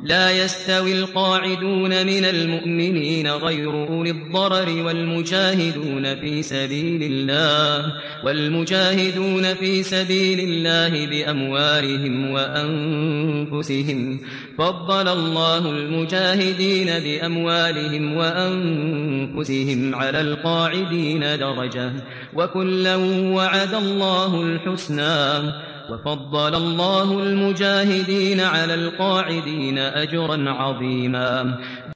لا يستوي القاعدون من المؤمنين غير أولي الضرر والمجاهدون في سبيل الله بأموالهم وأنفسهم فضل الله المجاهدين بأموالهم وأنفسهم على القاعدين درجة وكلا وعد الله الحسنى وفضل الله المجاهدين على القاعدين أجرا عظيما